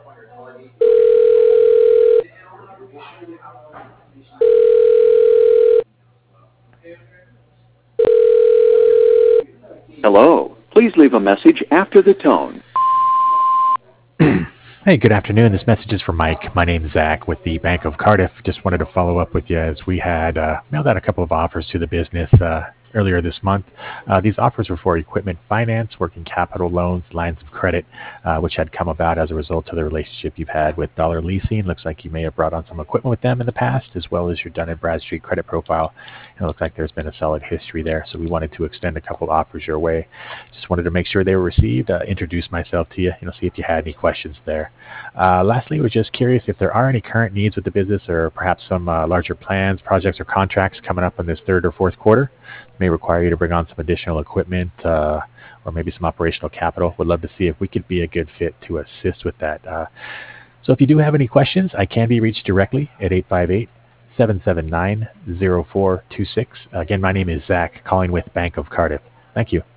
Hello. Please leave a message after the tone. Hey, good afternoon. This message is for Mike. My name's Zach with the Bank of Cardiff. Just wanted to follow up with you as we had mailed out a couple of offers to the business earlier this month. These offers were for equipment finance, working capital loans, lines of credit, which had come about as a result of the relationship you've had with Dollar Leasing. Looks like you may have brought on some equipment with them in the past, as well as your Dun & Bradstreet credit profile. And it looks like there's been a solid history there. So we wanted to extend a couple of offers your way. Just wanted to make sure they were received, introduce myself to you, see if you had any questions there. Lastly, we're just curious if there are any current needs with the business or perhaps some larger plans, projects, or contracts coming up in this third or fourth quarter. May require you to bring on some additional equipment or maybe some operational capital. Would love to see if we could be a good fit to assist with that. So if you do have any questions, I can be reached directly at 858-779-0426. Again, my name is Zach, calling with Bank of Cardiff. Thank you.